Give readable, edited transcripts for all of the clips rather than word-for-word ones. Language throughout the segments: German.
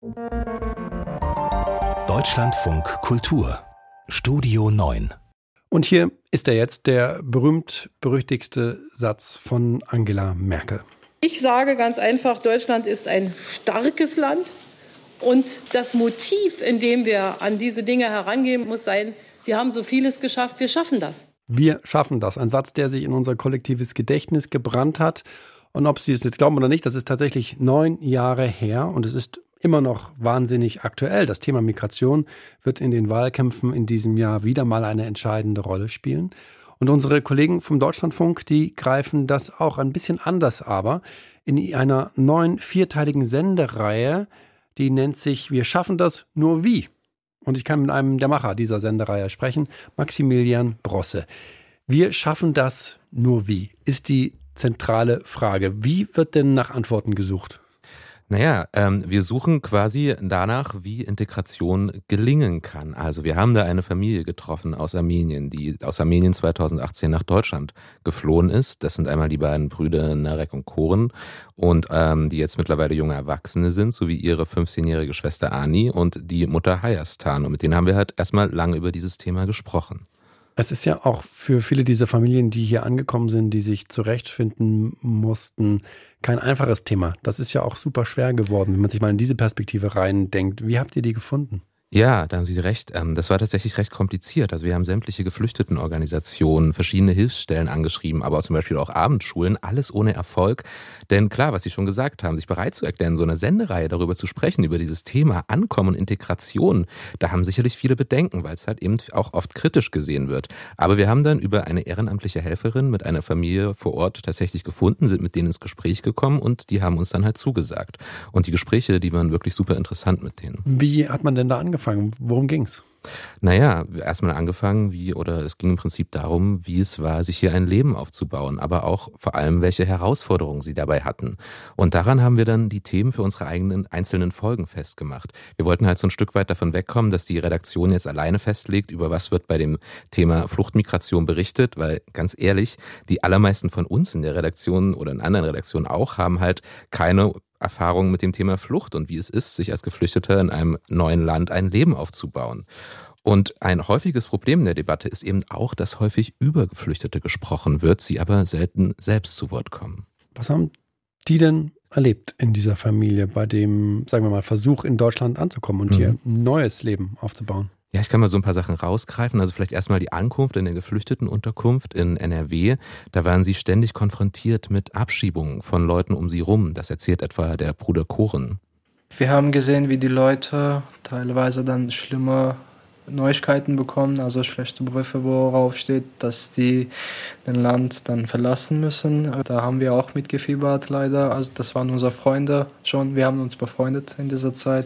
Deutschlandfunk Kultur Studio 9. Und hier ist er jetzt, der berühmt-berüchtigste Satz von Angela Merkel. Ich sage ganz einfach, Deutschland ist ein starkes Land. Und das Motiv, in dem wir an diese Dinge herangehen, muss sein, wir haben so vieles geschafft, wir schaffen das. Wir schaffen das. Ein Satz, der sich in unser kollektives Gedächtnis gebrannt hat. Und ob Sie es jetzt glauben oder nicht, das ist tatsächlich 9 Jahre her und es ist immer noch wahnsinnig aktuell. Das Thema Migration wird in den Wahlkämpfen in diesem Jahr wieder mal eine entscheidende Rolle spielen. Und unsere Kollegen vom Deutschlandfunk, die greifen das auch ein bisschen anders, aber in einer neuen 4-teiligen Sendereihe, die nennt sich Wir schaffen das nur wie. Und ich kann mit einem der Macher dieser Sendereihe sprechen, Maximilian Brosse. Wir schaffen das nur wie, ist die zentrale Frage. Wie wird denn nach Antworten gesucht? Naja, wir suchen quasi danach, wie Integration gelingen kann. Also wir haben da eine Familie getroffen aus Armenien, die aus Armenien 2018 nach Deutschland geflohen ist. Das sind einmal die beiden Brüder Narek und Koren und die jetzt mittlerweile junge Erwachsene sind, sowie ihre 15-jährige Schwester Ani und die Mutter Hayastan. Und mit denen haben wir halt erstmal lange über dieses Thema gesprochen. Es ist ja auch für viele dieser Familien, die hier angekommen sind, die sich zurechtfinden mussten, kein einfaches Thema. Das ist ja auch super schwer geworden, wenn man sich mal in diese Perspektive reindenkt. Wie habt ihr die gefunden? Ja, da haben Sie recht. Das war tatsächlich recht kompliziert. Also wir haben sämtliche Geflüchtetenorganisationen, verschiedene Hilfsstellen angeschrieben, aber zum Beispiel auch Abendschulen, alles ohne Erfolg. Denn klar, was Sie schon gesagt haben, sich bereit zu erklären, so eine Sendereihe darüber zu sprechen, über dieses Thema Ankommen und Integration, da haben sicherlich viele Bedenken, weil es halt eben auch oft kritisch gesehen wird. Aber wir haben dann über eine ehrenamtliche Helferin mit einer Familie vor Ort tatsächlich gefunden, sind mit denen ins Gespräch gekommen und die haben uns dann halt zugesagt. Und die Gespräche, die waren wirklich super interessant mit denen. Wie hat man denn da angefangen? Worum ging's? Naja, erstmal angefangen, es ging im Prinzip darum, wie es war, sich hier ein Leben aufzubauen, aber auch vor allem, welche Herausforderungen sie dabei hatten. Und daran haben wir dann die Themen für unsere eigenen einzelnen Folgen festgemacht. Wir wollten halt so ein Stück weit davon wegkommen, dass die Redaktion jetzt alleine festlegt, über was wird bei dem Thema Fluchtmigration berichtet, weil ganz ehrlich, die allermeisten von uns in der Redaktion oder in anderen Redaktionen auch haben halt keine Erfahrung mit dem Thema Flucht und wie es ist, sich als Geflüchteter in einem neuen Land ein Leben aufzubauen. Und ein häufiges Problem in der Debatte ist eben auch, dass häufig über Geflüchtete gesprochen wird, sie aber selten selbst zu Wort kommen. Was haben die denn erlebt in dieser Familie bei dem, sagen wir mal, Versuch in Deutschland anzukommen und hier ein neues Leben aufzubauen? Ja, ich kann mal so ein paar Sachen rausgreifen. Also vielleicht erstmal die Ankunft in der Geflüchtetenunterkunft in NRW. Da waren sie ständig konfrontiert mit Abschiebungen von Leuten um sie rum. Das erzählt etwa der Bruder Koren. Wir haben gesehen, wie die Leute teilweise dann schlimme Neuigkeiten bekommen, also schlechte Briefe, worauf steht, dass die das Land dann verlassen müssen. Da haben wir auch mitgefiebert leider. Also das waren unsere Freunde schon. Wir haben uns befreundet in dieser Zeit.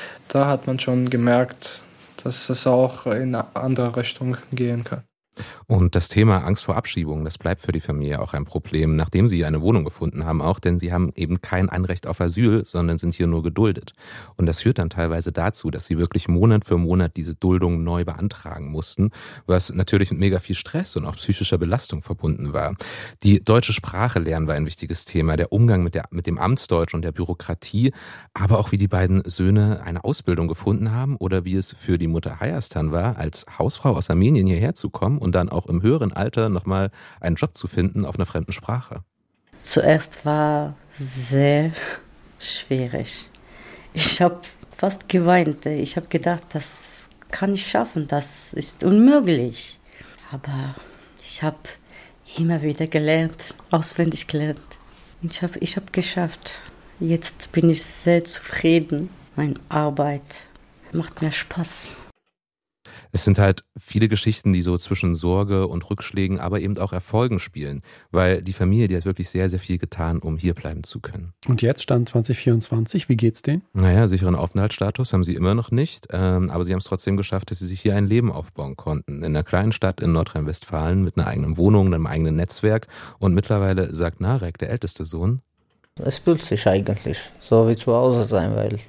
Da hat man schon gemerkt, dass es auch in eine andere Richtung gehen kann. Und das Thema Angst vor Abschiebung, das bleibt für die Familie auch ein Problem, nachdem sie eine Wohnung gefunden haben auch, denn sie haben eben kein Anrecht auf Asyl, sondern sind hier nur geduldet. Und das führt dann teilweise dazu, dass sie wirklich Monat für Monat diese Duldung neu beantragen mussten, was natürlich mit mega viel Stress und auch psychischer Belastung verbunden war. Die deutsche Sprache lernen war ein wichtiges Thema, der Umgang mit dem Amtsdeutsch und der Bürokratie, aber auch wie die beiden Söhne eine Ausbildung gefunden haben oder wie es für die Mutter Hayastan war, als Hausfrau aus Armenien hierher zu kommen und dann auch im höheren Alter nochmal einen Job zu finden auf einer fremden Sprache. Zuerst war sehr schwierig. Ich habe fast geweint. Ich habe gedacht, das kann ich schaffen, das ist unmöglich. Aber ich habe immer wieder gelernt, auswendig gelernt. Ich habe geschafft. Jetzt bin ich sehr zufrieden. Meine Arbeit macht mir Spaß. Es sind halt viele Geschichten, die so zwischen Sorge und Rückschlägen, aber eben auch Erfolgen spielen, weil die Familie, die hat wirklich sehr, sehr viel getan, um hier bleiben zu können. Und jetzt, Stand 2024, wie geht's denen? Naja, sicheren Aufenthaltsstatus haben sie immer noch nicht, aber sie haben es trotzdem geschafft, dass sie sich hier ein Leben aufbauen konnten. In einer kleinen Stadt in Nordrhein-Westfalen mit einer eigenen Wohnung, einem eigenen Netzwerk und mittlerweile sagt Narek, der älteste Sohn: Es fühlt sich eigentlich so wie zu Hause sein, weil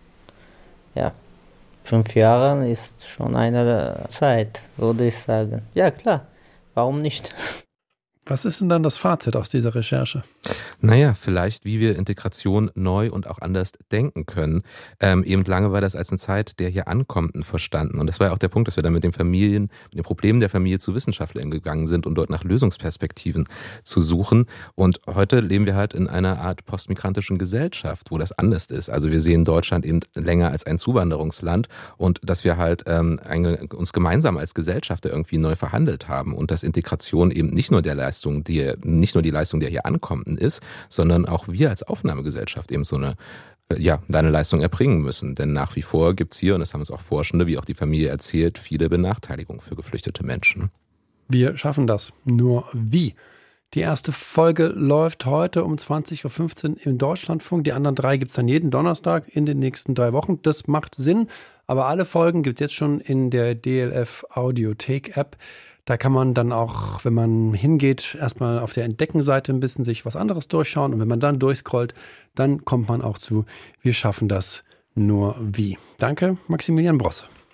5 Jahre ist schon eine Zeit, würde ich sagen. Ja, klar, warum nicht? Was ist denn dann das Fazit aus dieser Recherche? Naja, vielleicht, wie wir Integration neu und auch anders denken können. Eben lange war das als eine Zeit der hier Ankommenden verstanden. Und das war ja auch der Punkt, dass wir dann mit den Problemen der Familie zu Wissenschaftlern gegangen sind, um dort nach Lösungsperspektiven zu suchen. Und heute leben wir halt in einer Art postmigrantischen Gesellschaft, wo das anders ist. Also wir sehen Deutschland eben länger als ein Zuwanderungsland und dass wir halt uns gemeinsam als Gesellschaft irgendwie neu verhandelt haben und dass Integration eben nicht nur die Leistung der hier Ankommenden ist, sondern auch wir als Aufnahmegesellschaft eben so eine Leistung erbringen müssen. Denn nach wie vor gibt es hier, und das haben uns auch Forschende, wie auch die Familie erzählt, viele Benachteiligungen für geflüchtete Menschen. Wir schaffen das. Nur wie? Die erste Folge läuft heute um 20.15 Uhr im Deutschlandfunk. Die anderen 3 gibt es dann jeden Donnerstag in den nächsten 3 Wochen. Das macht Sinn, aber alle Folgen gibt es jetzt schon in der DLF Audiothek-App. Da kann man dann auch, wenn man hingeht, erstmal auf der Entdecken-Seite ein bisschen sich was anderes durchschauen. Und wenn man dann durchscrollt, dann kommt man auch zu Wir schaffen das nur wie. Danke, Maximilian Brosse.